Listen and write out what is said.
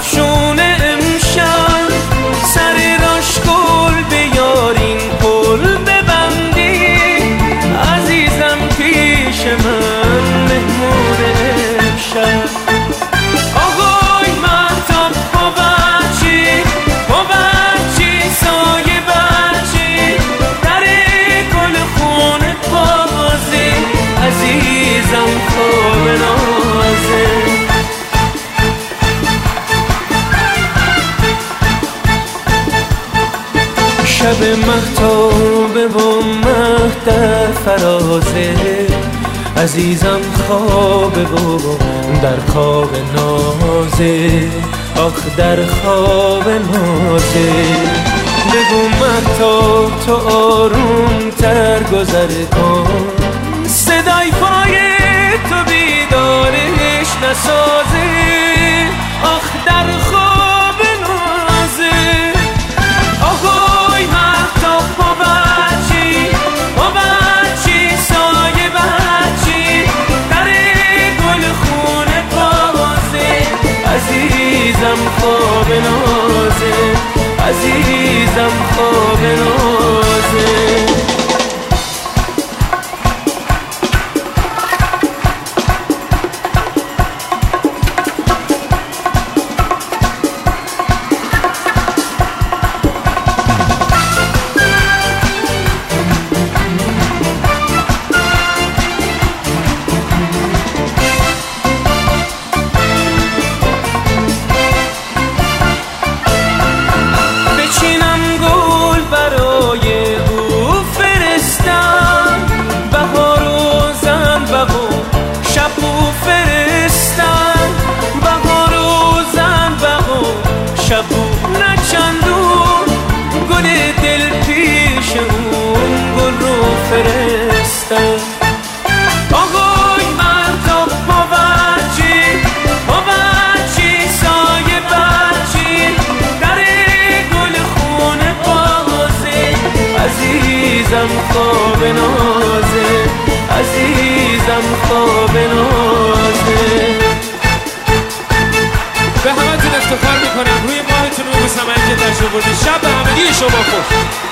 افشون امشب سر راش گل بیارین پل ببندی عزیزم پیش من مهمون امشب آقای مهتاب بچی سایه بچی در گل خونه بازی عزیزم خواب نازه شب مهتابه و مهد فرازه عزیزم خوابه و در خواب نازه آخ در خواب نازه بگو مهتاب تو آروم تر گذر کن صدای پای تو بیدارش نسازه آخ در خواب نازه آقای مهتاب بچی سایه بچی در گل خونه بازه عزیزم خواب نازه عزیزم خواب نازه شبو نچندون گل دل پیش اون گل رو فرستن آقای مهتاب بچی سایه بچی در گل خونه بازه عزیزم خواب نازه عزیزم خواب نازه به همتون افتخار میکنم روی ماهتون رو به سمنگه تشریف بردید. شب به همگی شما خوش.